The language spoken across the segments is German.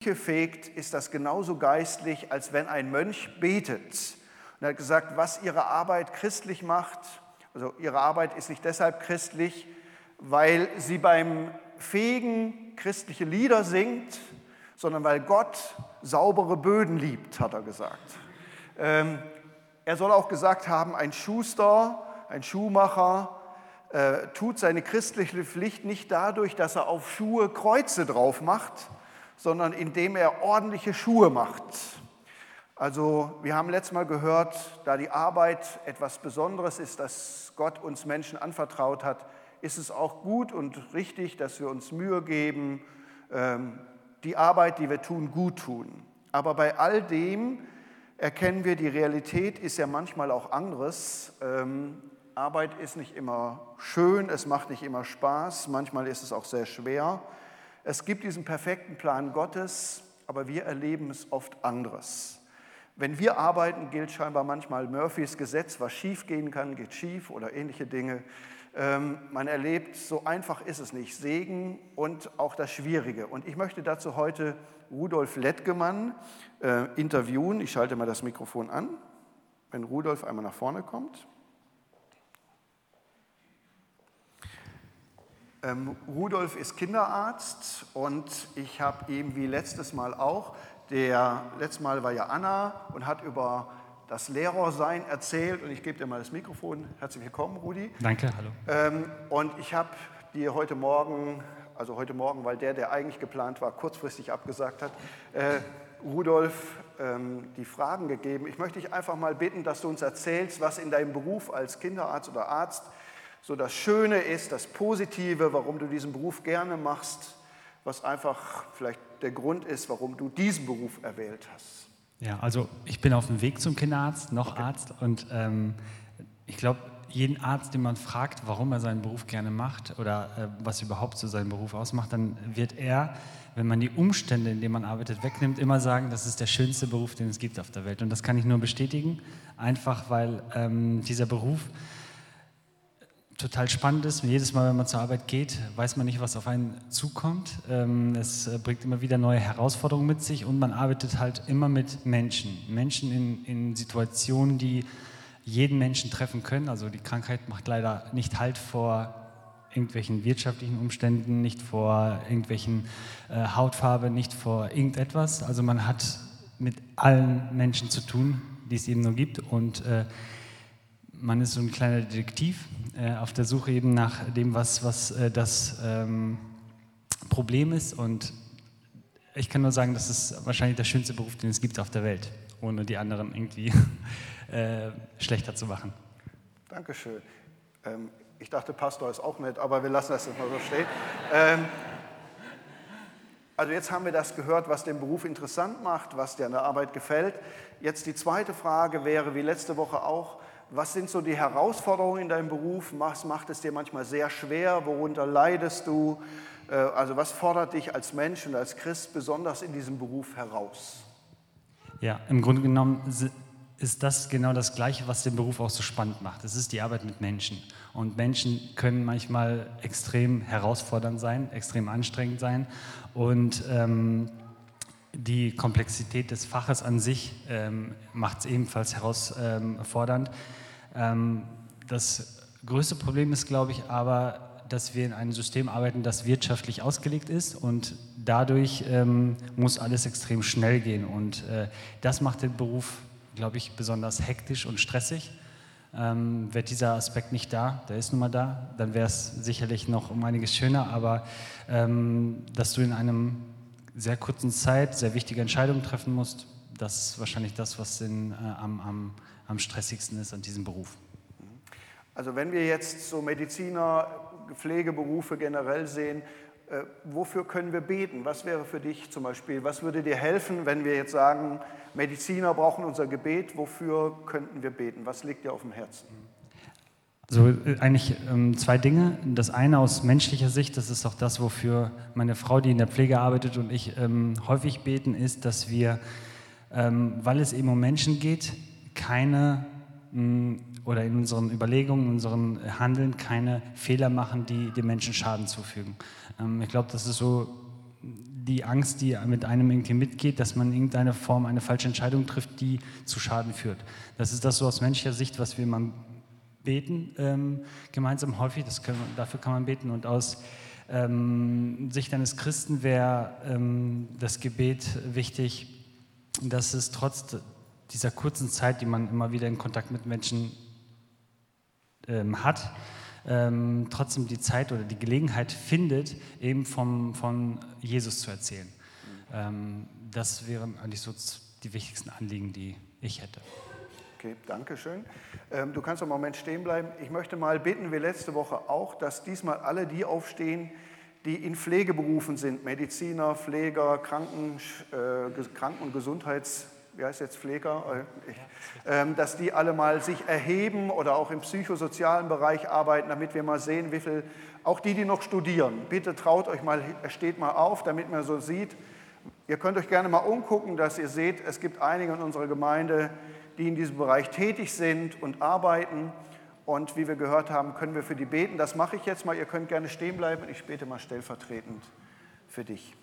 fegt, ist das genauso geistlich, als wenn ein Mönch betet. Und er hat gesagt, was ihre Arbeit christlich macht, also ihre Arbeit ist nicht deshalb christlich, weil sie beim Fegen christliche Lieder singt, sondern weil Gott saubere Böden liebt, hat er gesagt. Er soll auch gesagt haben, ein Schuster, ein Schuhmacher tut seine christliche Pflicht nicht dadurch, dass er auf Schuhe Kreuze drauf macht, sondern indem er ordentliche Schuhe macht. Also wir haben letztes Mal gehört, da die Arbeit etwas Besonderes ist, das Gott uns Menschen anvertraut hat, ist es auch gut und richtig, dass wir uns Mühe geben, die Arbeit, die wir tun, gut tun. Aber bei all dem erkennen wir, die Realität ist ja manchmal auch anderes. Arbeit ist nicht immer schön, es macht nicht immer Spaß, manchmal ist es auch sehr schwer. Es gibt diesen perfekten Plan Gottes, aber wir erleben es oft anderes. Wenn wir arbeiten, gilt scheinbar manchmal Murphys Gesetz, was schief gehen kann, geht schief oder ähnliche Dinge. Man erlebt, so einfach ist es nicht, Segen und auch das Schwierige. Und ich möchte dazu heute Rudolf Lettgemann interviewen. Ich schalte mal das Mikrofon an, wenn Rudolf einmal nach vorne kommt. Rudolf ist Kinderarzt und ich habe ihm wie letztes Mal auch, letztes Mal war ja Anna und hat über das Lehrersein erzählt und ich gebe dir mal das Mikrofon. Herzlich willkommen, Rudi. Danke, hallo. Und ich habe dir heute Morgen, weil der eigentlich geplant war, kurzfristig abgesagt hat, Rudolf die Fragen gegeben. Ich möchte dich einfach mal bitten, dass du uns erzählst, was in deinem Beruf als Kinderarzt oder Arzt so das Schöne ist, das Positive, warum du diesen Beruf gerne machst, was einfach vielleicht der Grund ist, warum du diesen Beruf erwählt hast. Ja, also ich bin auf dem Weg zum Kinderarzt, noch okay. Arzt und ich glaube, jeden Arzt, den man fragt, warum er seinen Beruf gerne macht oder was überhaupt so seinen Beruf ausmacht, dann wird er, wenn man die Umstände, in denen man arbeitet, wegnimmt, immer sagen, das ist der schönste Beruf, den es gibt auf der Welt. Und das kann ich nur bestätigen, einfach weil dieser Beruf total spannend ist. Jedes Mal, wenn man zur Arbeit geht, weiß man nicht, was auf einen zukommt. Es bringt immer wieder neue Herausforderungen mit sich und man arbeitet halt immer mit Menschen. Menschen in Situationen, die jeden Menschen treffen können. Also die Krankheit macht leider nicht Halt vor irgendwelchen wirtschaftlichen Umständen, nicht vor irgendwelchen Hautfarbe, nicht vor irgendetwas. Also man hat mit allen Menschen zu tun, die es eben nur gibt und man ist so ein kleiner Detektiv auf der Suche eben nach dem, was das Problem ist. Und ich kann nur sagen, das ist wahrscheinlich der schönste Beruf, den es gibt auf der Welt, ohne die anderen irgendwie schlechter zu machen. Dankeschön. Ich dachte, Pastor ist auch nett, aber wir lassen das jetzt mal so stehen. Also jetzt haben wir das gehört, was den Beruf interessant macht, was dir an der Arbeit gefällt. Jetzt die zweite Frage wäre, wie letzte Woche auch, was sind so die Herausforderungen in deinem Beruf? Was macht es dir manchmal sehr schwer? Worunter leidest du? Also was fordert dich als Mensch und als Christ besonders in diesem Beruf heraus? Ja, im Grunde genommen ist das genau das Gleiche, was den Beruf auch so spannend macht. Es ist die Arbeit mit Menschen. Und Menschen können manchmal extrem herausfordernd sein, extrem anstrengend sein. Und die Komplexität des Faches an sich macht es ebenfalls herausfordernd. Das größte Problem ist, glaube ich, aber, dass wir in einem System arbeiten, das wirtschaftlich ausgelegt ist und dadurch muss alles extrem schnell gehen und das macht den Beruf, glaube ich, besonders hektisch und stressig. Wäre dieser Aspekt nicht da, der ist nun mal da, dann wäre es sicherlich noch um einiges schöner, aber dass du in einem sehr kurzen Zeit sehr wichtige Entscheidungen treffen musst, das ist wahrscheinlich das, was am stressigsten ist an diesem Beruf. Also wenn wir jetzt so Mediziner, Pflegeberufe generell sehen, wofür können wir beten? Was wäre für dich zum Beispiel, was würde dir helfen, wenn wir jetzt sagen, Mediziner brauchen unser Gebet, wofür könnten wir beten? Was liegt dir auf dem Herzen? So eigentlich zwei Dinge. Das eine aus menschlicher Sicht, das ist auch das, wofür meine Frau, die in der Pflege arbeitet, und ich häufig beten, ist, dass wir, weil es eben um Menschen geht, oder in unseren Überlegungen, in unserem Handeln keine Fehler machen, die dem Menschen Schaden zufügen. Ich glaube, das ist so die Angst, die mit einem irgendwie mitgeht, dass man in irgendeiner Form eine falsche Entscheidung trifft, die zu Schaden führt. Das ist das so aus menschlicher Sicht, was wir immer beten, gemeinsam häufig, dafür kann man beten. Und aus Sicht eines Christen wäre das Gebet wichtig, dass es trotz dieser kurzen Zeit, die man immer wieder in Kontakt mit Menschen hat, trotzdem die Zeit oder die Gelegenheit findet, eben von Jesus zu erzählen. Das wären eigentlich so die wichtigsten Anliegen, die ich hätte. Okay, danke schön. Du kannst einen Moment stehen bleiben. Ich möchte mal bitten, wie letzte Woche auch, dass diesmal alle die aufstehen, die in Pflegeberufen sind, Mediziner, Pfleger, Kranken- und Gesundheits- wie heißt jetzt Pfleger, dass die alle mal sich erheben oder auch im psychosozialen Bereich arbeiten, damit wir mal sehen, wie viel, auch die noch studieren, bitte traut euch mal, steht mal auf, damit man so sieht. Ihr könnt euch gerne mal umgucken, dass ihr seht, es gibt einige in unserer Gemeinde, die in diesem Bereich tätig sind und arbeiten. Und wie wir gehört haben, können wir für die beten. Das mache ich jetzt mal, ihr könnt gerne stehen bleiben und ich bete mal stellvertretend für dich.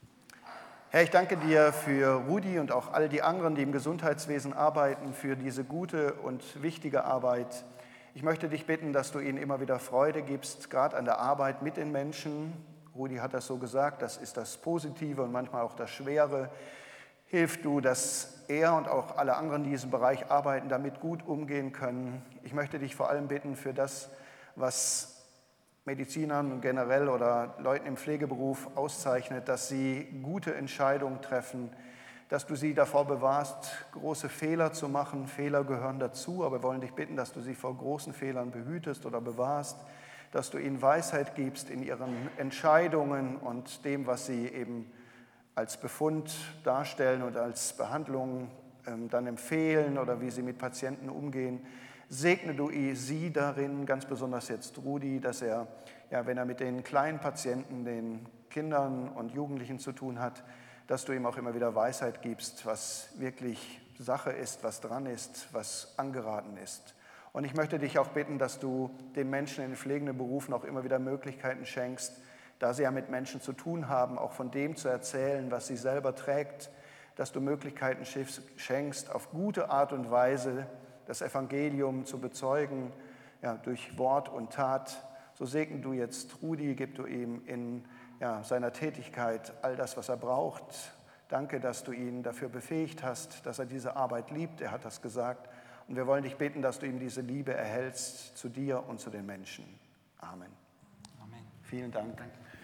Herr, ich danke dir für Rudi und auch all die anderen, die im Gesundheitswesen arbeiten, für diese gute und wichtige Arbeit. Ich möchte dich bitten, dass du ihnen immer wieder Freude gibst, gerade an der Arbeit mit den Menschen. Rudi hat das so gesagt, das ist das Positive und manchmal auch das Schwere. Hilf du, dass er und auch alle anderen, die in diesem Bereich arbeiten, damit gut umgehen können. Ich möchte dich vor allem bitten für das, was Medizinern generell oder Leuten im Pflegeberuf auszeichnet, dass sie gute Entscheidungen treffen, dass du sie davor bewahrst, große Fehler zu machen. Fehler gehören dazu, aber wir wollen dich bitten, dass du sie vor großen Fehlern behütest oder bewahrst, dass du ihnen Weisheit gibst in ihren Entscheidungen und dem, was sie eben als Befund darstellen und als Behandlung dann empfehlen oder wie sie mit Patienten umgehen. Segne du sie darin, ganz besonders jetzt Rudi, dass er, ja, wenn er mit den kleinen Patienten, den Kindern und Jugendlichen zu tun hat, dass du ihm auch immer wieder Weisheit gibst, was wirklich Sache ist, was dran ist, was angeraten ist. Und ich möchte dich auch bitten, dass du den Menschen in den pflegenden Berufen auch immer wieder Möglichkeiten schenkst, da sie ja mit Menschen zu tun haben, auch von dem zu erzählen, was sie selber trägt, dass du Möglichkeiten schenkst, auf gute Art und Weise das Evangelium zu bezeugen, ja, durch Wort und Tat. So segne du jetzt Rudi, gib du ihm in seiner Tätigkeit all das, was er braucht. Danke, dass du ihn dafür befähigt hast, dass er diese Arbeit liebt. Er hat das gesagt. Und wir wollen dich bitten, dass du ihm diese Liebe erhältst zu dir und zu den Menschen. Amen. Amen. Vielen Dank.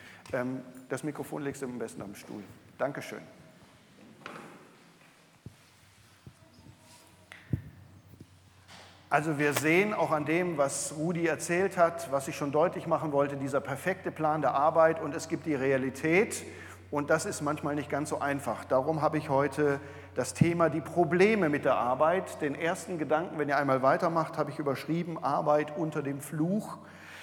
Das Mikrofon legst du am besten am Stuhl. Dankeschön. Also wir sehen auch an dem, was Rudi erzählt hat, was ich schon deutlich machen wollte, dieser perfekte Plan der Arbeit und es gibt die Realität und das ist manchmal nicht ganz so einfach. Darum habe ich heute das Thema die Probleme mit der Arbeit. Den ersten Gedanken, wenn ihr einmal weitermacht, habe ich überschrieben, Arbeit unter dem Fluch.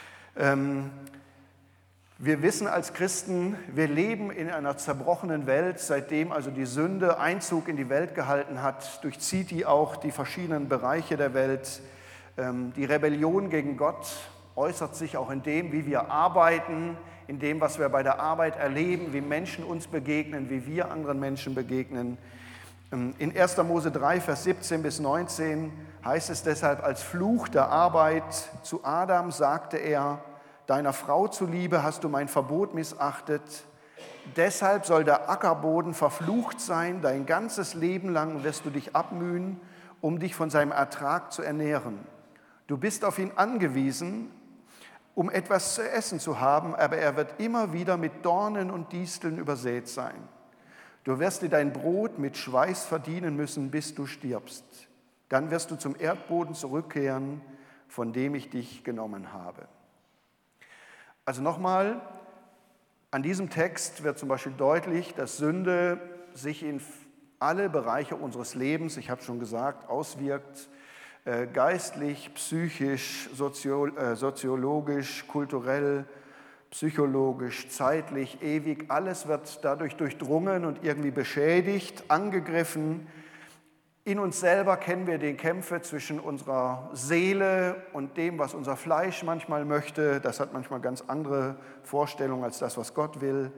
Wir wissen als Christen, wir leben in einer zerbrochenen Welt, seitdem also die Sünde Einzug in die Welt gehalten hat, durchzieht die auch die verschiedenen Bereiche der Welt. Die Rebellion gegen Gott äußert sich auch in dem, wie wir arbeiten, in dem, was wir bei der Arbeit erleben, wie Menschen uns begegnen, wie wir anderen Menschen begegnen. In 1. Mose 3, Vers 17 bis 19 heißt es deshalb, als Fluch der Arbeit zu Adam sagte er, deiner Frau zuliebe hast du mein Verbot missachtet. Deshalb soll der Ackerboden verflucht sein, dein ganzes Leben lang wirst du dich abmühen, um dich von seinem Ertrag zu ernähren. Du bist auf ihn angewiesen, um etwas zu essen zu haben, aber er wird immer wieder mit Dornen und Disteln übersät sein. Du wirst dir dein Brot mit Schweiß verdienen müssen, bis du stirbst. Dann wirst du zum Erdboden zurückkehren, von dem ich dich genommen habe. Also nochmal, an diesem Text wird zum Beispiel deutlich, dass Sünde sich in alle Bereiche unseres Lebens, ich habe schon gesagt, auswirkt, geistlich, psychisch, soziologisch, kulturell, psychologisch, zeitlich, ewig. Alles wird dadurch durchdrungen und irgendwie beschädigt, angegriffen. In uns selber kennen wir die Kämpfe zwischen unserer Seele und dem, was unser Fleisch manchmal möchte. Das hat manchmal ganz andere Vorstellungen als das, was Gott will.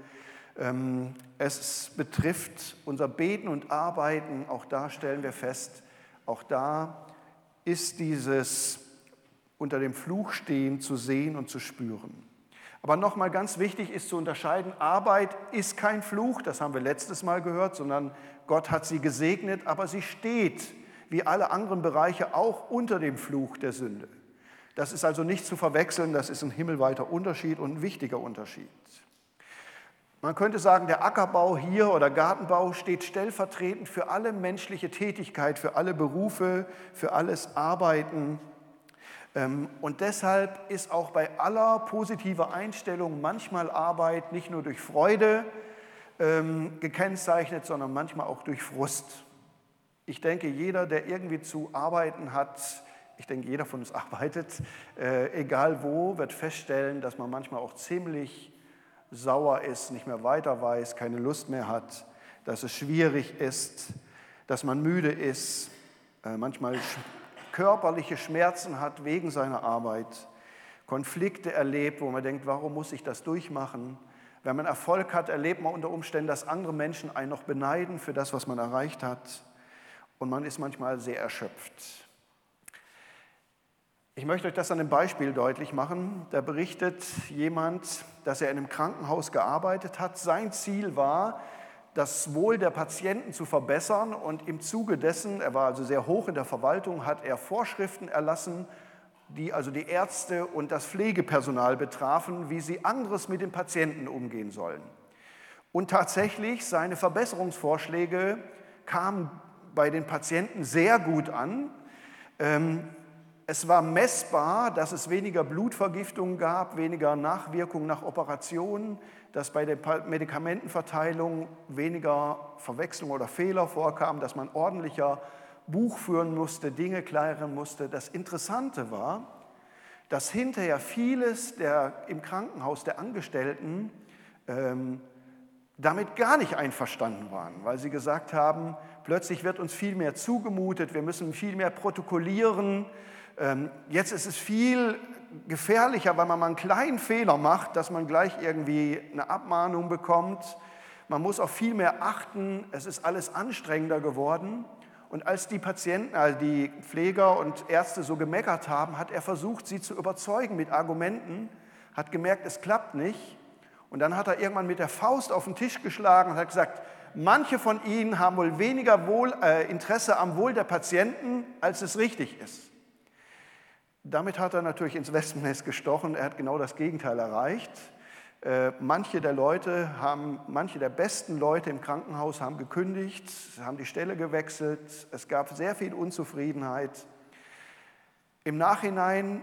Es betrifft unser Beten und Arbeiten. Auch da stellen wir fest, auch da ist dieses unter dem Fluch stehen zu sehen und zu spüren. Aber nochmal ganz wichtig ist zu unterscheiden, Arbeit ist kein Fluch, das haben wir letztes Mal gehört, sondern Gott hat sie gesegnet, aber sie steht, wie alle anderen Bereiche, auch unter dem Fluch der Sünde. Das ist also nicht zu verwechseln, das ist ein himmelweiter Unterschied und ein wichtiger Unterschied. Man könnte sagen, der Ackerbau hier oder Gartenbau steht stellvertretend für alle menschliche Tätigkeit, für alle Berufe, für alles Arbeiten. Und deshalb ist auch bei aller positiver Einstellung manchmal Arbeit nicht nur durch Freude gekennzeichnet, sondern manchmal auch durch Frust. Ich denke, jeder, der irgendwie zu arbeiten hat, ich denke, jeder von uns arbeitet, egal wo, wird feststellen, dass man manchmal auch ziemlich sauer ist, nicht mehr weiter weiß, keine Lust mehr hat, dass es schwierig ist, dass man müde ist, manchmal körperliche Schmerzen hat wegen seiner Arbeit, Konflikte erlebt, wo man denkt, warum muss ich das durchmachen? Wenn man Erfolg hat, erlebt man unter Umständen, dass andere Menschen einen noch beneiden für das, was man erreicht hat. Und man ist manchmal sehr erschöpft. Ich möchte euch das an einem Beispiel deutlich machen. Da berichtet jemand, dass er in einem Krankenhaus gearbeitet hat. Sein Ziel war, das Wohl der Patienten zu verbessern, und im Zuge dessen, er war also sehr hoch in der Verwaltung, hat er Vorschriften erlassen, die also die Ärzte und das Pflegepersonal betrafen, wie sie anderes mit den Patienten umgehen sollen. Und tatsächlich, seine Verbesserungsvorschläge kamen bei den Patienten sehr gut an. Es war messbar, dass es weniger Blutvergiftungen gab, weniger Nachwirkungen nach Operationen, dass bei der Medikamentenverteilung weniger Verwechslung oder Fehler vorkamen, dass man ordentlicher Buch führen musste, Dinge klären musste. Das Interessante war, dass hinterher vieles im Krankenhaus der Angestellten damit gar nicht einverstanden waren, weil sie gesagt haben, plötzlich wird uns viel mehr zugemutet, wir müssen viel mehr protokollieren. Jetzt ist es viel gefährlicher, weil man mal einen kleinen Fehler macht, dass man gleich irgendwie eine Abmahnung bekommt. Man muss auf viel mehr achten, es ist alles anstrengender geworden. Und als die Patienten, also die Pfleger und Ärzte so gemeckert haben, hat er versucht, sie zu überzeugen mit Argumenten, hat gemerkt, es klappt nicht. Und dann hat er irgendwann mit der Faust auf den Tisch geschlagen und hat gesagt, manche von Ihnen haben wohl weniger Interesse am Wohl der Patienten, als es richtig ist. Damit hat er natürlich ins Wespennest gestochen, er hat genau das Gegenteil erreicht. Manche der besten Leute im Krankenhaus haben gekündigt, haben die Stelle gewechselt, es gab sehr viel Unzufriedenheit. Im Nachhinein,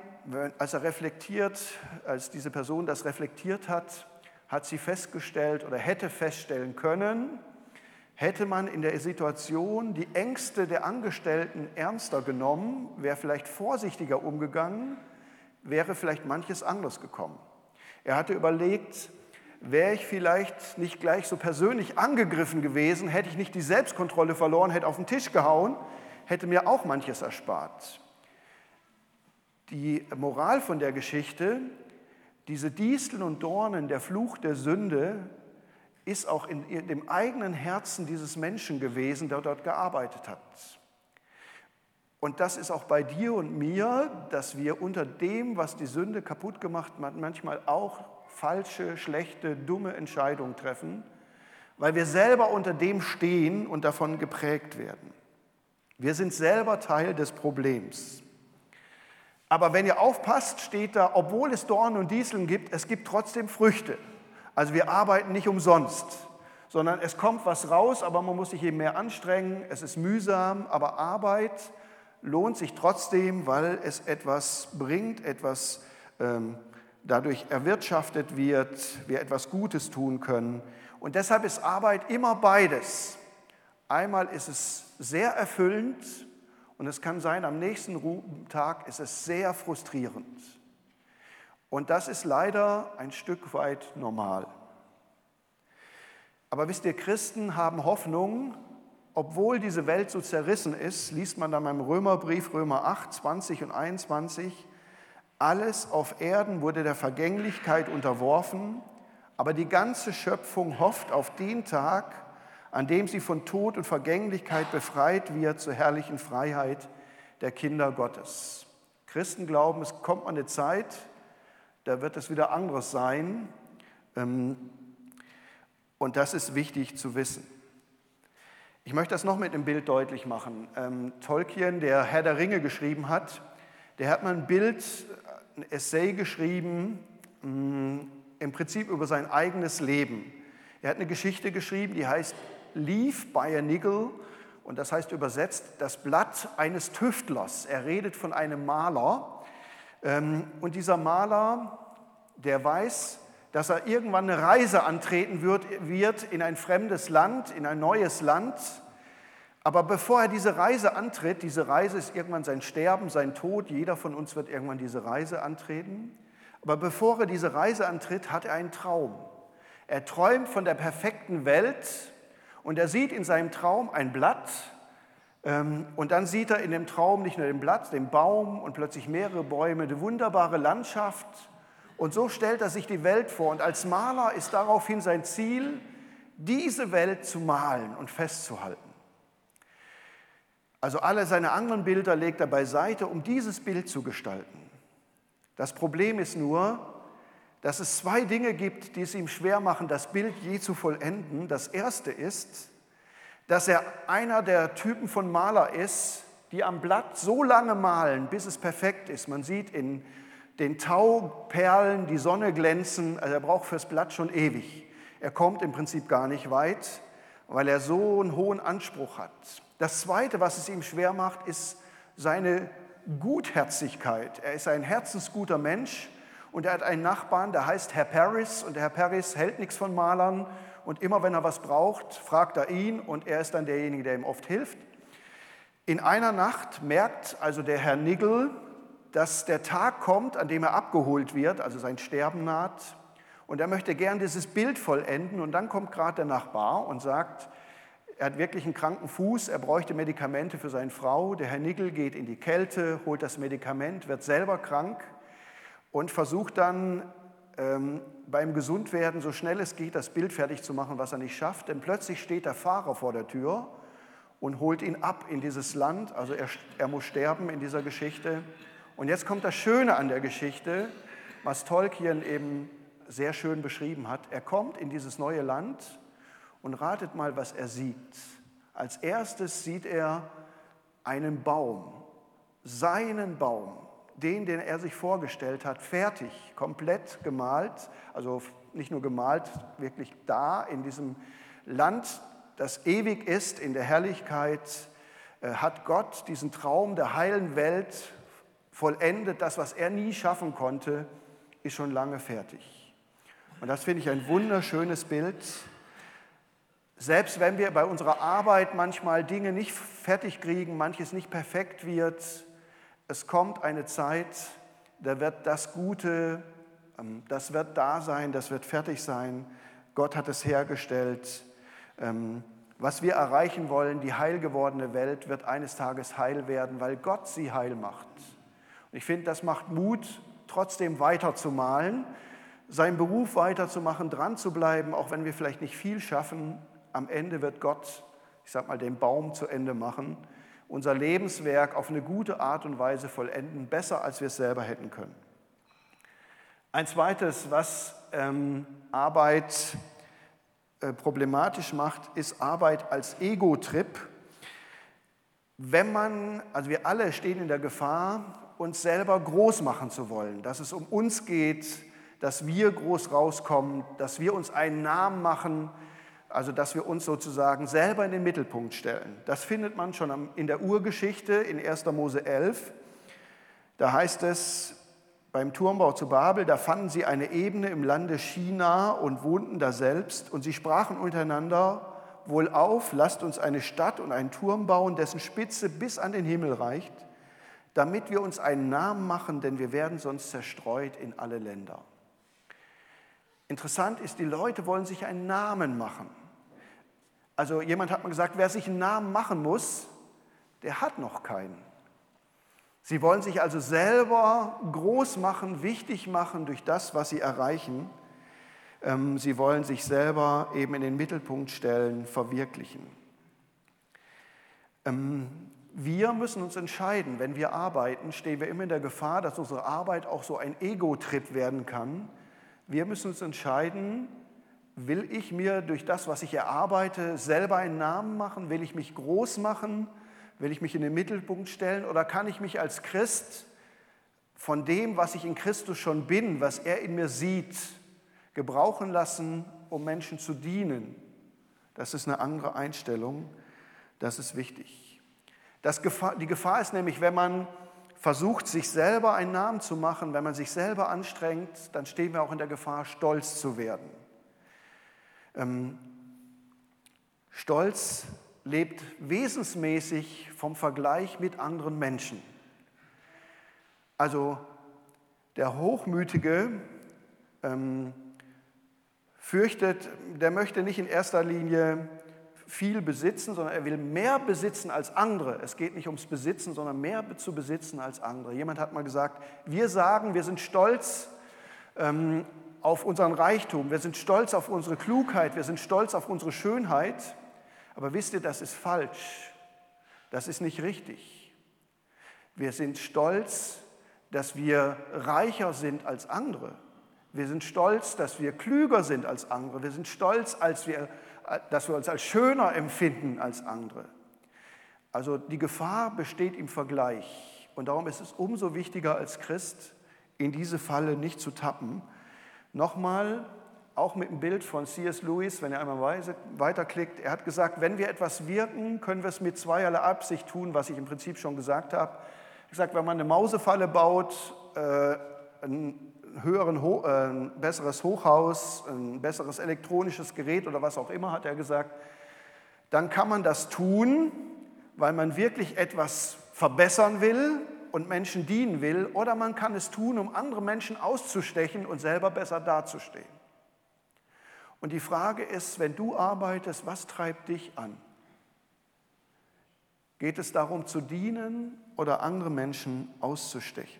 als diese Person das reflektiert hat, hat sie festgestellt oder hätte feststellen können, hätte man in der Situation die Ängste der Angestellten ernster genommen, wäre vielleicht vorsichtiger umgegangen, wäre vielleicht manches anders gekommen. Er hatte überlegt, wäre ich vielleicht nicht gleich so persönlich angegriffen gewesen, hätte ich nicht die Selbstkontrolle verloren, hätte auf den Tisch gehauen, hätte mir auch manches erspart. Die Moral von der Geschichte, diese Disteln und Dornen, der Fluch der Sünde, ist auch in dem eigenen Herzen dieses Menschen gewesen, der dort gearbeitet hat. Und das ist auch bei dir und mir, dass wir unter dem, was die Sünde kaputt gemacht hat, manchmal auch falsche, schlechte, dumme Entscheidungen treffen, weil wir selber unter dem stehen und davon geprägt werden. Wir sind selber Teil des Problems. Aber wenn ihr aufpasst, steht da, obwohl es Dornen und Disteln gibt, es gibt trotzdem Früchte. Also wir arbeiten nicht umsonst, sondern es kommt was raus, aber man muss sich eben mehr anstrengen. Es ist mühsam, aber Arbeit lohnt sich trotzdem, weil es etwas bringt, etwas dadurch erwirtschaftet wird, wir etwas Gutes tun können. Und deshalb ist Arbeit immer beides. Einmal ist es sehr erfüllend und es kann sein, am nächsten Tag ist es sehr frustrierend. Und das ist leider ein Stück weit normal. Aber wisst ihr, Christen haben Hoffnung, obwohl diese Welt so zerrissen ist, liest man dann im Römerbrief, Römer 8, 20 und 21, alles auf Erden wurde der Vergänglichkeit unterworfen, aber die ganze Schöpfung hofft auf den Tag, an dem sie von Tod und Vergänglichkeit befreit wird zur herrlichen Freiheit der Kinder Gottes. Christen glauben, es kommt mal eine Zeit, da wird es wieder anderes sein. Und das ist wichtig zu wissen. Ich möchte das noch mit einem Bild deutlich machen. Tolkien, der Herr der Ringe geschrieben hat, der hat mal ein Essay geschrieben, im Prinzip über sein eigenes Leben. Er hat eine Geschichte geschrieben, die heißt Leaf by a Niggle, und das heißt übersetzt das Blatt eines Tüftlers. Er redet von einem Maler, und dieser Maler, der weiß, dass er irgendwann eine Reise antreten wird in ein fremdes Land, in ein neues Land. Aber bevor er diese Reise antritt, diese Reise ist irgendwann sein Sterben, sein Tod, jeder von uns wird irgendwann diese Reise antreten. Aber bevor er diese Reise antritt, hat er einen Traum. Er träumt von der perfekten Welt und er sieht in seinem Traum ein Blatt. Und dann sieht er in dem Traum nicht nur den Blatt, den Baum und plötzlich mehrere Bäume, eine wunderbare Landschaft. Und so stellt er sich die Welt vor. Und als Maler ist daraufhin sein Ziel, diese Welt zu malen und festzuhalten. Also alle seine anderen Bilder legt er beiseite, um dieses Bild zu gestalten. Das Problem ist nur, dass es zwei Dinge gibt, die es ihm schwer machen, das Bild je zu vollenden. Das erste ist, dass er einer der Typen von Maler ist, die am Blatt so lange malen, bis es perfekt ist. Man sieht in den Tauperlen die Sonne glänzen, also er braucht fürs Blatt schon ewig. Er kommt im Prinzip gar nicht weit, weil er so einen hohen Anspruch hat. Das Zweite, was es ihm schwer macht, ist seine Gutherzigkeit. Er ist ein herzensguter Mensch und er hat einen Nachbarn, der heißt Herr Paris, und der Herr Paris hält nichts von Malern und immer wenn er was braucht, fragt er ihn und er ist dann derjenige, der ihm oft hilft. In einer Nacht merkt also der Herr Niggle, dass der Tag kommt, an dem er abgeholt wird, also sein Sterben naht, und er möchte gern dieses Bild vollenden. Und dann kommt gerade der Nachbar und sagt, er hat wirklich einen kranken Fuß, er bräuchte Medikamente für seine Frau. Der Herr Niggle geht in die Kälte, holt das Medikament, wird selber krank und versucht dann beim Gesundwerden so schnell es geht, das Bild fertig zu machen, was er nicht schafft. Denn plötzlich steht der Fahrer vor der Tür und holt ihn ab in dieses Land. Also er muss sterben in dieser Geschichte. Und jetzt kommt das Schöne an der Geschichte, was Tolkien eben sehr schön beschrieben hat. Er kommt in dieses neue Land und ratet mal, was er sieht. Als erstes sieht er einen Baum, seinen Baum, den er sich vorgestellt hat, fertig, komplett gemalt. Also nicht nur gemalt, wirklich da in diesem Land, das ewig ist, in der Herrlichkeit, hat Gott diesen Traum der heilen Welt vollendet. Das, was er nie schaffen konnte, ist schon lange fertig. Und das finde ich ein wunderschönes Bild. Selbst wenn wir bei unserer Arbeit manchmal Dinge nicht fertig kriegen, manches nicht perfekt wird, es kommt eine Zeit, da wird das Gute, das wird da sein, das wird fertig sein. Gott hat es hergestellt. Was wir erreichen wollen, die heil gewordene Welt, wird eines Tages heil werden, weil Gott sie heil macht. Und ich finde, das macht Mut, trotzdem weiterzumalen, seinen Beruf weiterzumachen, dran zu bleiben, auch wenn wir vielleicht nicht viel schaffen. Am Ende wird Gott, ich sage mal, den Baum zu Ende machen, unser Lebenswerk auf eine gute Art und Weise vollenden, besser als wir es selber hätten können. Ein zweites, was Arbeit problematisch macht, ist Arbeit als Ego-Trip. Also wir alle stehen in der Gefahr, uns selber groß machen zu wollen, dass es um uns geht, dass wir groß rauskommen, dass wir uns einen Namen machen, also dass wir uns sozusagen selber in den Mittelpunkt stellen. Das findet man schon in der Urgeschichte in 1. Mose 11. Da heißt es, beim Turmbau zu Babel, da fanden sie eine Ebene im Lande Shinar und wohnten da selbst. Und sie sprachen untereinander, wohlauf, lasst uns eine Stadt und einen Turm bauen, dessen Spitze bis an den Himmel reicht, damit wir uns einen Namen machen, denn wir werden sonst zerstreut in alle Länder. Interessant ist, die Leute wollen sich einen Namen machen. Also jemand hat mal gesagt, wer sich einen Namen machen muss, der hat noch keinen. Sie wollen sich also selber groß machen, wichtig machen durch das, was sie erreichen. Sie wollen sich selber eben in den Mittelpunkt stellen, verwirklichen. Wir müssen uns entscheiden, wenn wir arbeiten, stehen wir immer in der Gefahr, dass unsere Arbeit auch so ein Ego-Trip werden kann. Wir müssen uns entscheiden, will ich mir durch das, was ich erarbeite, selber einen Namen machen? Will ich mich groß machen? Will ich mich in den Mittelpunkt stellen? Oder kann ich mich als Christ von dem, was ich in Christus schon bin, was er in mir sieht, gebrauchen lassen, um Menschen zu dienen? Das ist eine andere Einstellung. Das ist wichtig. Die Gefahr ist nämlich, wenn man versucht, sich selber einen Namen zu machen, wenn man sich selber anstrengt, dann stehen wir auch in der Gefahr, stolz zu werden. Stolz lebt wesensmäßig vom Vergleich mit anderen Menschen. Also der Hochmütige fürchtet, der möchte nicht in erster Linie viel besitzen, sondern er will mehr besitzen als andere. Es geht nicht ums Besitzen, sondern mehr zu besitzen als andere. Jemand hat mal gesagt, wir sagen, wir sind stolz auf unseren Reichtum, wir sind stolz auf unsere Klugheit, wir sind stolz auf unsere Schönheit. Aber wisst ihr, das ist falsch. Das ist nicht richtig. Wir sind stolz, dass wir reicher sind als andere. Wir sind stolz, dass wir klüger sind als andere. Wir sind stolz, dass wir uns als schöner empfinden als andere. Also die Gefahr besteht im Vergleich. Und darum ist es umso wichtiger als Christ, in diese Falle nicht zu tappen. Nochmal, auch mit dem Bild von C.S. Lewis, wenn ihr einmal weiterklickt, er hat gesagt, wenn wir etwas wirken, können wir es mit zweierlei Absicht tun, was ich im Prinzip schon gesagt habe. Er hat gesagt, wenn man eine Mausefalle baut, ein besseres Hochhaus, ein besseres elektronisches Gerät oder was auch immer, hat er gesagt, dann kann man das tun, weil man wirklich etwas verbessern will und Menschen dienen will, oder man kann es tun, um andere Menschen auszustechen und selber besser dazustehen. Und die Frage ist, wenn du arbeitest, was treibt dich an? Geht es darum zu dienen oder andere Menschen auszustechen?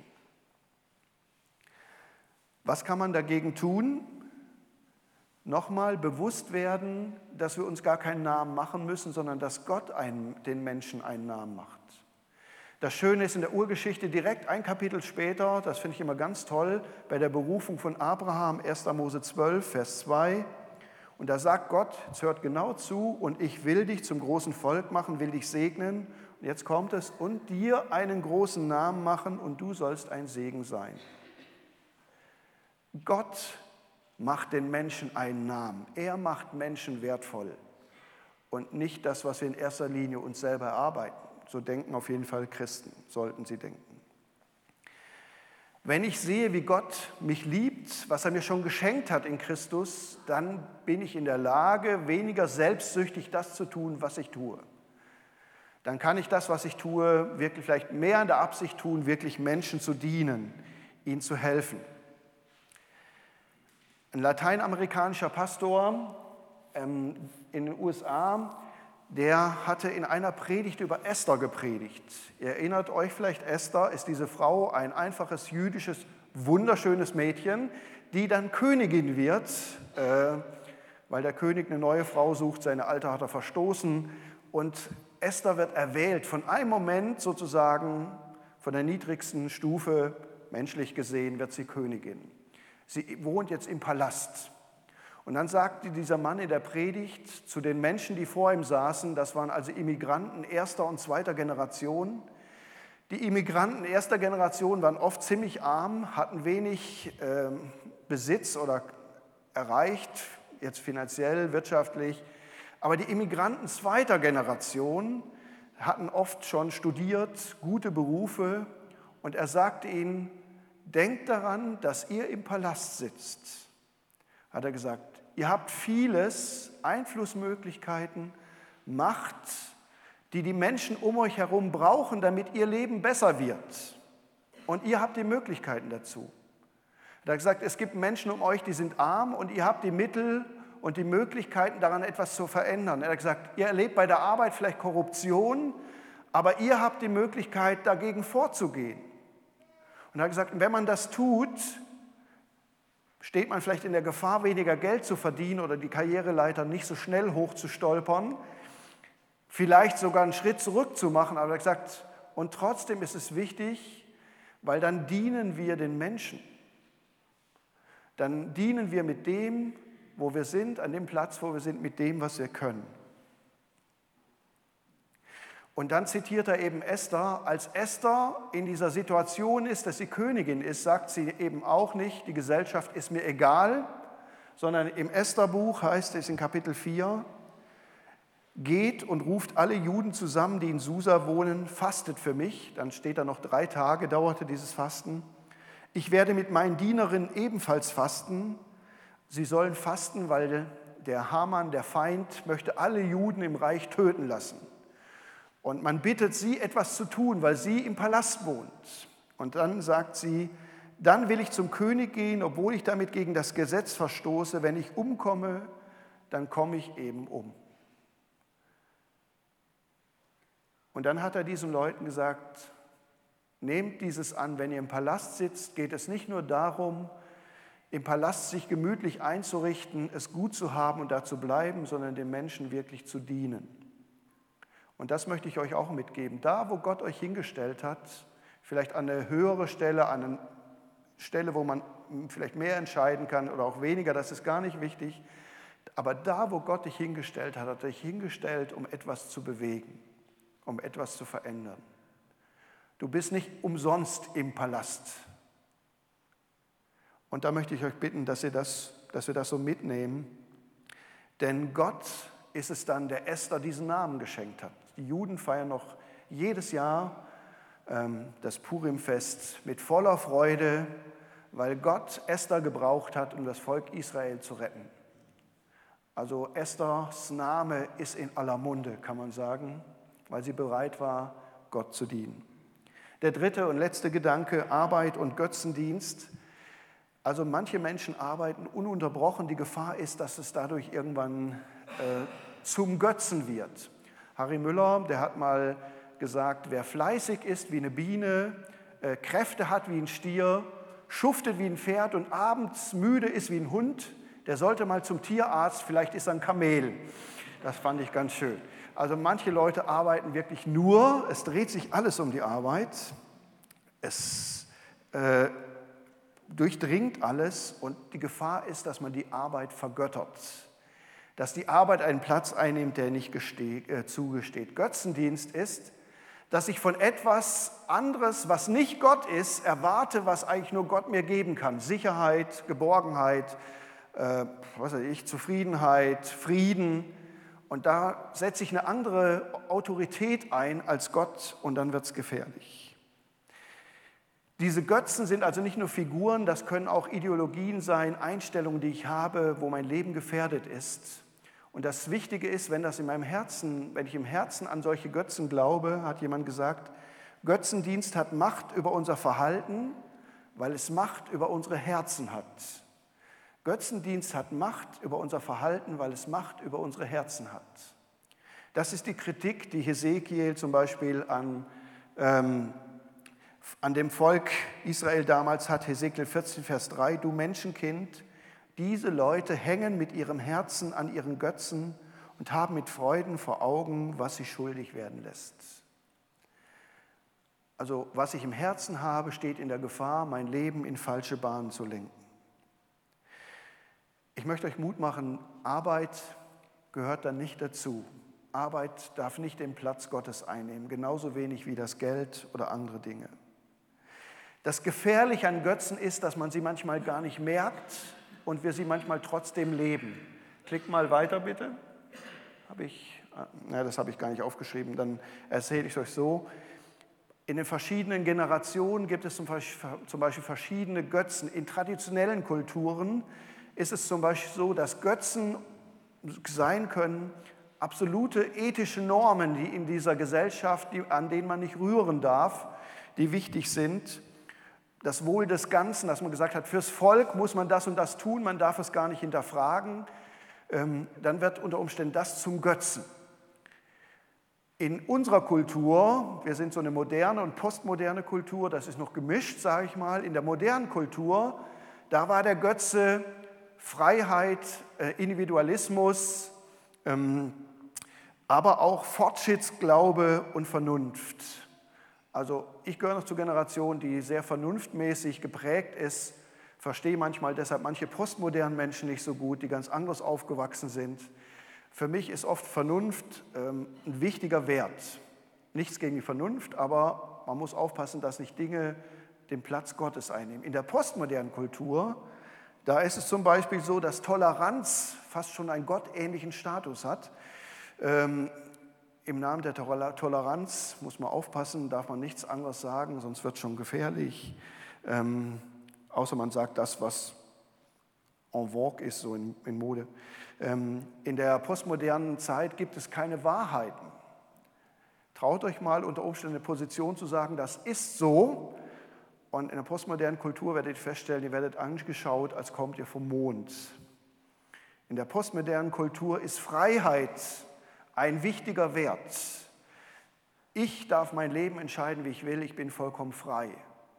Was kann man dagegen tun? Nochmal bewusst werden, dass wir uns gar keinen Namen machen müssen, sondern dass Gott den Menschen einen Namen macht. Das Schöne ist in der Urgeschichte direkt ein Kapitel später, das finde ich immer ganz toll, bei der Berufung von Abraham, 1. Mose 12, Vers 2. Und da sagt Gott, jetzt hört genau zu, und ich will dich zum großen Volk machen, will dich segnen. Und jetzt kommt es, und dir einen großen Namen machen, und du sollst ein Segen sein. Gott macht den Menschen einen Namen. Er macht Menschen wertvoll und nicht das, was wir in erster Linie uns selber erarbeiten. So denken auf jeden Fall Christen, sollten sie denken. Wenn ich sehe, wie Gott mich liebt, was er mir schon geschenkt hat in Christus, dann bin ich in der Lage, weniger selbstsüchtig das zu tun, was ich tue. Dann kann ich das, was ich tue, wirklich vielleicht mehr in der Absicht tun, wirklich Menschen zu dienen, ihnen zu helfen. Ein lateinamerikanischer Pastor in den USA, der hatte in einer Predigt über Esther gepredigt. Ihr erinnert euch vielleicht, Esther ist diese Frau, ein einfaches jüdisches, wunderschönes Mädchen, die dann Königin wird, weil der König eine neue Frau sucht, seine alte hat er verstoßen. Und Esther wird erwählt, von einem Moment sozusagen, von der niedrigsten Stufe, menschlich gesehen, wird sie Königin. Sie wohnt jetzt im Palast. Und dann sagte dieser Mann in der Predigt zu den Menschen, die vor ihm saßen, das waren also Immigranten erster und zweiter Generation. Die Immigranten erster Generation waren oft ziemlich arm, hatten wenig Besitz oder erreicht, jetzt finanziell, wirtschaftlich. Aber die Immigranten zweiter Generation hatten oft schon studiert, gute Berufe. Und er sagte ihnen, denkt daran, dass ihr im Palast sitzt, hat er gesagt. Ihr habt vieles, Einflussmöglichkeiten, Macht, die die Menschen um euch herum brauchen, damit ihr Leben besser wird. Und ihr habt die Möglichkeiten dazu. Er hat gesagt, es gibt Menschen um euch, die sind arm und ihr habt die Mittel und die Möglichkeiten, daran etwas zu verändern. Er hat gesagt, ihr erlebt bei der Arbeit vielleicht Korruption, aber ihr habt die Möglichkeit, dagegen vorzugehen. Und er hat gesagt, wenn man das tut, Steht man vielleicht in der Gefahr, weniger Geld zu verdienen oder die Karriereleiter nicht so schnell hoch zu stolpern, vielleicht sogar einen Schritt zurück zu machen, aber er hat gesagt, und trotzdem ist es wichtig, weil dann dienen wir den Menschen. Dann dienen wir mit dem, wo wir sind, an dem Platz, wo wir sind, mit dem, was wir können. Und dann zitiert er eben Esther. Als Esther in dieser Situation ist, dass sie Königin ist, sagt sie eben auch nicht, die Gesellschaft ist mir egal, sondern im Estherbuch heißt es in Kapitel 4, geht und ruft alle Juden zusammen, die in Susa wohnen, fastet für mich. Dann steht da noch 3 Tage, dauerte dieses Fasten. Ich werde mit meinen Dienerinnen ebenfalls fasten. Sie sollen fasten, weil der Haman, der Feind, möchte alle Juden im Reich töten lassen. Und man bittet sie, etwas zu tun, weil sie im Palast wohnt. Und dann sagt sie, dann will ich zum König gehen, obwohl ich damit gegen das Gesetz verstoße. Wenn ich umkomme, dann komme ich eben um. Und dann hat er diesen Leuten gesagt, nehmt dieses an, wenn ihr im Palast sitzt, geht es nicht nur darum, im Palast sich gemütlich einzurichten, es gut zu haben und da zu bleiben, sondern den Menschen wirklich zu dienen. Und das möchte ich euch auch mitgeben. Da, wo Gott euch hingestellt hat, vielleicht an eine höhere Stelle, an eine Stelle, wo man vielleicht mehr entscheiden kann oder auch weniger, das ist gar nicht wichtig. Aber da, wo Gott dich hingestellt hat, hat er dich hingestellt, um etwas zu bewegen, um etwas zu verändern. Du bist nicht umsonst im Palast. Und da möchte ich euch bitten, dass wir das so mitnehmen. Denn Gott ist es dann, der Esther diesen Namen geschenkt hat. Die Juden feiern noch jedes Jahr das Purimfest mit voller Freude, weil Gott Esther gebraucht hat, um das Volk Israel zu retten. Also Esthers Name ist in aller Munde, kann man sagen, weil sie bereit war, Gott zu dienen. Der dritte und letzte Gedanke, Arbeit und Götzendienst. Also manche Menschen arbeiten ununterbrochen. Die Gefahr ist, dass es dadurch irgendwann zum Götzen wird. Harry Müller, der hat mal gesagt, wer fleißig ist wie eine Biene, Kräfte hat wie ein Stier, schuftet wie ein Pferd und abends müde ist wie ein Hund, der sollte mal zum Tierarzt, vielleicht ist er ein Kamel. Das fand ich ganz schön. Also manche Leute arbeiten wirklich nur, es dreht sich alles um die Arbeit, es durchdringt alles und die Gefahr ist, dass man die Arbeit vergöttert. Dass die Arbeit einen Platz einnimmt, der nicht zugesteht. Götzendienst ist, dass ich von etwas anderes, was nicht Gott ist, erwarte, was eigentlich nur Gott mir geben kann. Sicherheit, Geborgenheit, Zufriedenheit, Frieden. Und da setze ich eine andere Autorität ein als Gott und dann wird es gefährlich. Diese Götzen sind also nicht nur Figuren, das können auch Ideologien sein, Einstellungen, die ich habe, wo mein Leben gefährdet ist. Und das Wichtige ist, wenn ich im Herzen an solche Götzen glaube, hat jemand gesagt, Götzendienst hat Macht über unser Verhalten, weil es Macht über unsere Herzen hat. Götzendienst hat Macht über unser Verhalten, weil es Macht über unsere Herzen hat. Das ist die Kritik, die Hesekiel zum Beispiel an dem Volk Israel damals hat, Hesekiel 14, Vers 3, du Menschenkind, diese Leute hängen mit ihrem Herzen an ihren Götzen und haben mit Freuden vor Augen, was sie schuldig werden lässt. Also was ich im Herzen habe, steht in der Gefahr, mein Leben in falsche Bahnen zu lenken. Ich möchte euch Mut machen, Arbeit gehört da nicht dazu. Arbeit darf nicht den Platz Gottes einnehmen, genauso wenig wie das Geld oder andere Dinge. Das Gefährliche an Götzen ist, dass man sie manchmal gar nicht merkt und wir sie manchmal trotzdem leben. Klick mal weiter, bitte. Das habe ich gar nicht aufgeschrieben, dann erzähle ich es euch so. In den verschiedenen Generationen gibt es zum Beispiel verschiedene Götzen. In traditionellen Kulturen ist es zum Beispiel so, dass Götzen sein können, absolute ethische Normen, die in dieser Gesellschaft, an denen man nicht rühren darf, die wichtig sind. Das Wohl des Ganzen, dass man gesagt hat, fürs Volk muss man das und das tun, man darf es gar nicht hinterfragen, dann wird unter Umständen das zum Götzen. In unserer Kultur, wir sind so eine moderne und postmoderne Kultur, das ist noch gemischt, sage ich mal, in der modernen Kultur, Da war der Götze Freiheit, Individualismus, aber auch Fortschrittsglaube und Vernunft. Also ich gehöre noch zur Generation, die sehr vernunftmäßig geprägt ist, verstehe manchmal deshalb manche postmodernen Menschen nicht so gut, die ganz anders aufgewachsen sind. Für mich ist oft Vernunft ein wichtiger Wert. Nichts gegen die Vernunft, aber man muss aufpassen, dass nicht Dinge den Platz Gottes einnehmen. In der postmodernen Kultur, da ist es zum Beispiel so, dass Toleranz fast schon einen gottähnlichen Status hat. Im Namen der Toleranz muss man aufpassen, darf man nichts anderes sagen, sonst wird es schon gefährlich. Außer man sagt das, was en vogue ist, so in Mode. In der postmodernen Zeit gibt es keine Wahrheiten. Traut euch mal unter Umständen eine Position zu sagen, das ist so. Und in der postmodernen Kultur werdet ihr feststellen, ihr werdet angeschaut, als kommt ihr vom Mond. In der postmodernen Kultur ist Freiheit ein wichtiger Wert. Ich darf mein Leben entscheiden, wie ich will, ich bin vollkommen frei.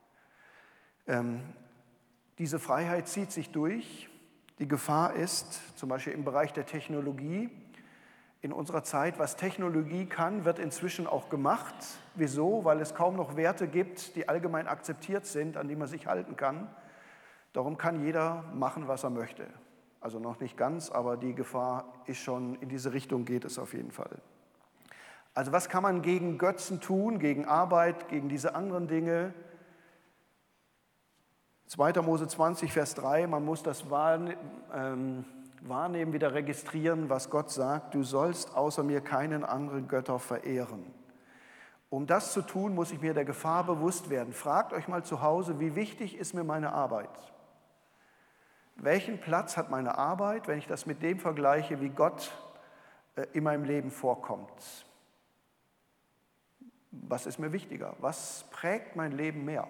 Diese Freiheit zieht sich durch. Die Gefahr ist, zum Beispiel im Bereich der Technologie, in unserer Zeit, was Technologie kann, wird inzwischen auch gemacht. Wieso? Weil es kaum noch Werte gibt, die allgemein akzeptiert sind, an die man sich halten kann. Darum kann jeder machen, was er möchte. Also noch nicht ganz, aber die Gefahr ist schon, in diese Richtung geht es auf jeden Fall. Also was kann man gegen Götzen tun, gegen Arbeit, gegen diese anderen Dinge? 2. Mose 20, Vers 3, man muss das wahrnehmen, wieder registrieren, was Gott sagt. Du sollst außer mir keinen anderen Götter verehren. Um das zu tun, muss ich mir der Gefahr bewusst werden. Fragt euch mal zu Hause, wie wichtig ist mir meine Arbeit? Welchen Platz hat meine Arbeit, wenn ich das mit dem vergleiche, wie Gott in meinem Leben vorkommt? Was ist mir wichtiger? Was prägt mein Leben mehr?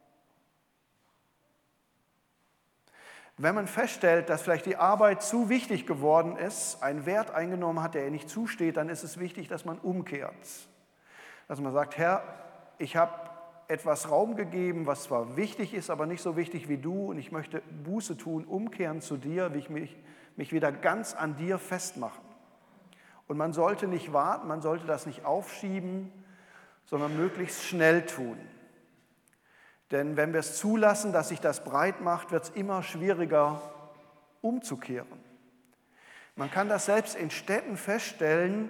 Wenn man feststellt, dass vielleicht die Arbeit zu wichtig geworden ist, einen Wert eingenommen hat, der ihr nicht zusteht, dann ist es wichtig, dass man umkehrt. Dass man sagt, Herr, ich habe etwas Raum gegeben, was zwar wichtig ist, aber nicht so wichtig wie du, und ich möchte Buße tun, umkehren zu dir, wie ich mich wieder ganz an dir festmachen. Und man sollte nicht warten, man sollte das nicht aufschieben, sondern möglichst schnell tun. Denn wenn wir es zulassen, dass sich das breit macht, wird es immer schwieriger umzukehren. Man kann das selbst in Städten feststellen.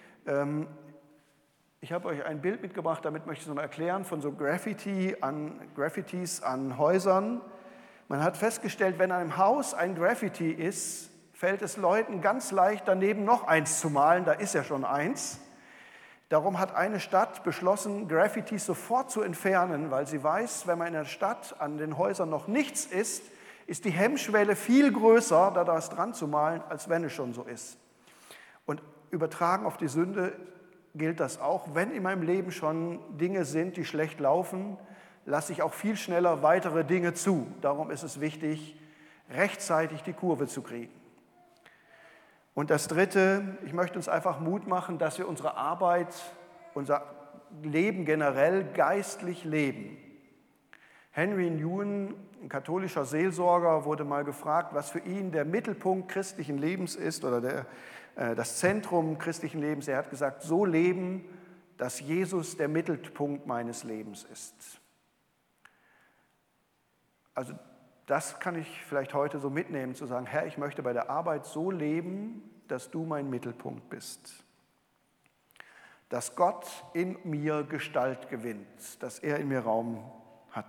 Ich habe euch ein Bild mitgebracht, damit möchte ich es noch erklären, von so Graffitis an Häusern. Man hat festgestellt, wenn an einem Haus ein Graffiti ist, fällt es Leuten ganz leicht daneben noch eins zu malen, da ist ja schon eins. Darum hat eine Stadt beschlossen, Graffitis sofort zu entfernen, weil sie weiß, wenn man in der Stadt an den Häusern noch nichts ist, ist die Hemmschwelle viel größer, da was dran zu malen, als wenn es schon so ist. Und übertragen auf die Sünde gilt das auch. Wenn in meinem Leben schon Dinge sind, die schlecht laufen, lasse ich auch viel schneller weitere Dinge zu. Darum ist es wichtig, rechtzeitig die Kurve zu kriegen. Und das Dritte, ich möchte uns einfach Mut machen, dass wir unsere Arbeit, unser Leben generell geistlich leben. Henry Nouwen, ein katholischer Seelsorger, wurde mal gefragt, was für ihn der Mittelpunkt christlichen Lebens ist oder das Zentrum christlichen Lebens. Er hat gesagt, so leben, dass Jesus der Mittelpunkt meines Lebens ist. Also das kann ich vielleicht heute so mitnehmen, zu sagen, Herr, ich möchte bei der Arbeit so leben, dass du mein Mittelpunkt bist. Dass Gott in mir Gestalt gewinnt, dass er in mir Raum hat.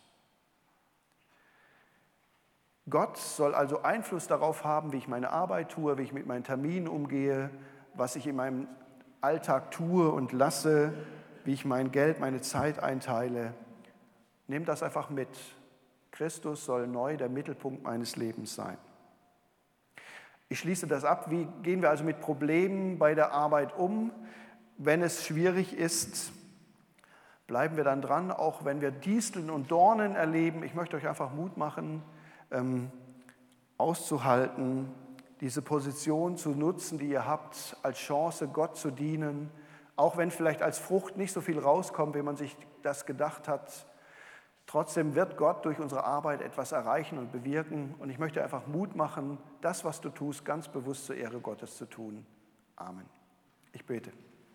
Gott soll also Einfluss darauf haben, wie ich meine Arbeit tue, wie ich mit meinen Terminen umgehe, was ich in meinem Alltag tue und lasse, wie ich mein Geld, meine Zeit einteile. Nehmt das einfach mit. Christus soll neu der Mittelpunkt meines Lebens sein. Ich schließe das ab. Wie gehen wir also mit Problemen bei der Arbeit um? Wenn es schwierig ist, bleiben wir dann dran, auch wenn wir Disteln und Dornen erleben. Ich möchte euch einfach Mut machen, auszuhalten, diese Position zu nutzen, die ihr habt, als Chance, Gott zu dienen, auch wenn vielleicht als Frucht nicht so viel rauskommt, wie man sich das gedacht hat. Trotzdem wird Gott durch unsere Arbeit etwas erreichen und bewirken. Und ich möchte einfach Mut machen, das, was du tust, ganz bewusst zur Ehre Gottes zu tun. Amen. Ich bete.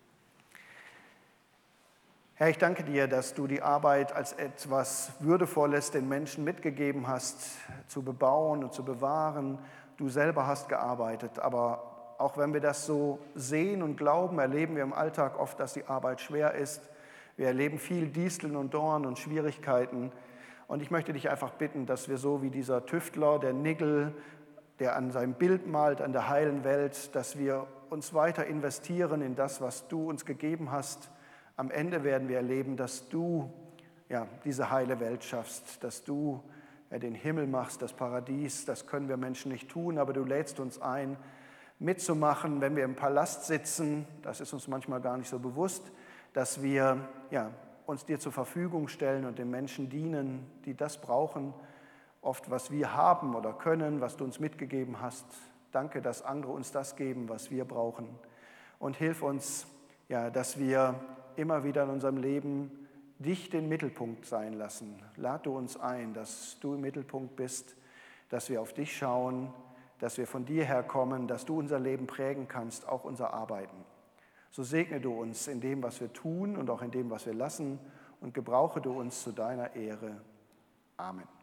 Herr, ich danke dir, dass du die Arbeit als etwas Würdevolles den Menschen mitgegeben hast, zu bebauen und zu bewahren. Du selber hast gearbeitet, aber auch wenn wir das so sehen und glauben, erleben wir im Alltag oft, dass die Arbeit schwer ist. Wir erleben viel Disteln und Dorn und Schwierigkeiten. Und ich möchte dich einfach bitten, dass wir so wie dieser Tüftler, der Nigel, der an seinem Bild malt, an der heilen Welt, dass wir uns weiter investieren in das, was du uns gegeben hast. Am Ende werden wir erleben, dass du diese heile Welt schaffst, dass du den Himmel machst, das Paradies. Das können wir Menschen nicht tun, aber du lädst uns ein, mitzumachen, wenn wir im Palast sitzen. Das ist uns manchmal gar nicht so bewusst, dass wir uns dir zur Verfügung stellen und den Menschen dienen, die das brauchen, oft was wir haben oder können, was du uns mitgegeben hast. Danke, dass andere uns das geben, was wir brauchen. Und hilf uns, dass wir immer wieder in unserem Leben dich den Mittelpunkt sein lassen. Lad du uns ein, dass du im Mittelpunkt bist, dass wir auf dich schauen, dass wir von dir herkommen, dass du unser Leben prägen kannst, auch unser Arbeiten. So segne du uns in dem, was wir tun und auch in dem, was wir lassen und gebrauche du uns zu deiner Ehre. Amen.